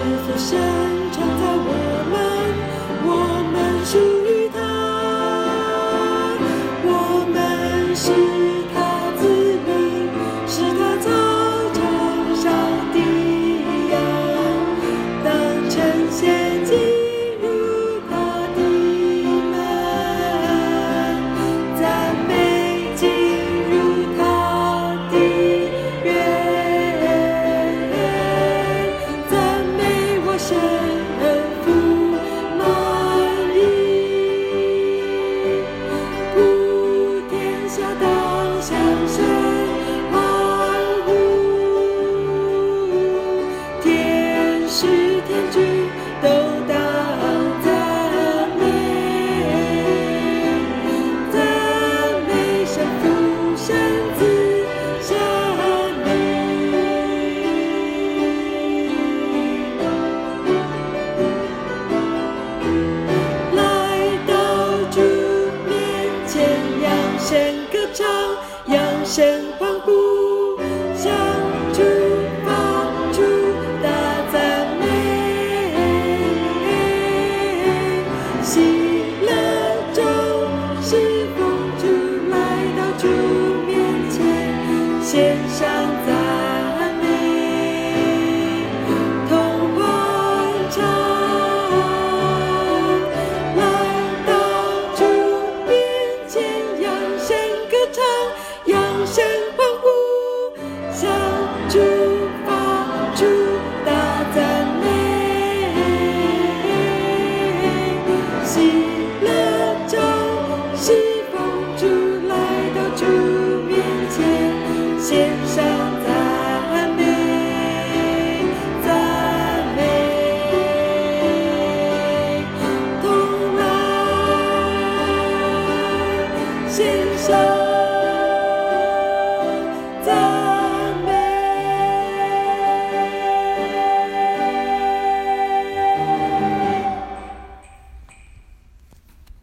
福神常在我们属于他，我们是他子民，是他草场上的羊，当称谢进入他的门，赞美进入他的院，赞美我神父满意，普天下当向声欢呼，天使天军都当赞美，赞美神父神子神灵，来到主面前，扬声歌唱，扬声欢呼，向主放出大赞美，喜乐中侍奉主，来到主面前，献上赞美，同欢唱，来到主面前，扬声歌唱，扬声欢呼，向主放出大赞美，喜乐中侍奉主，来到主面前，献上赞美，赞美，同来献上。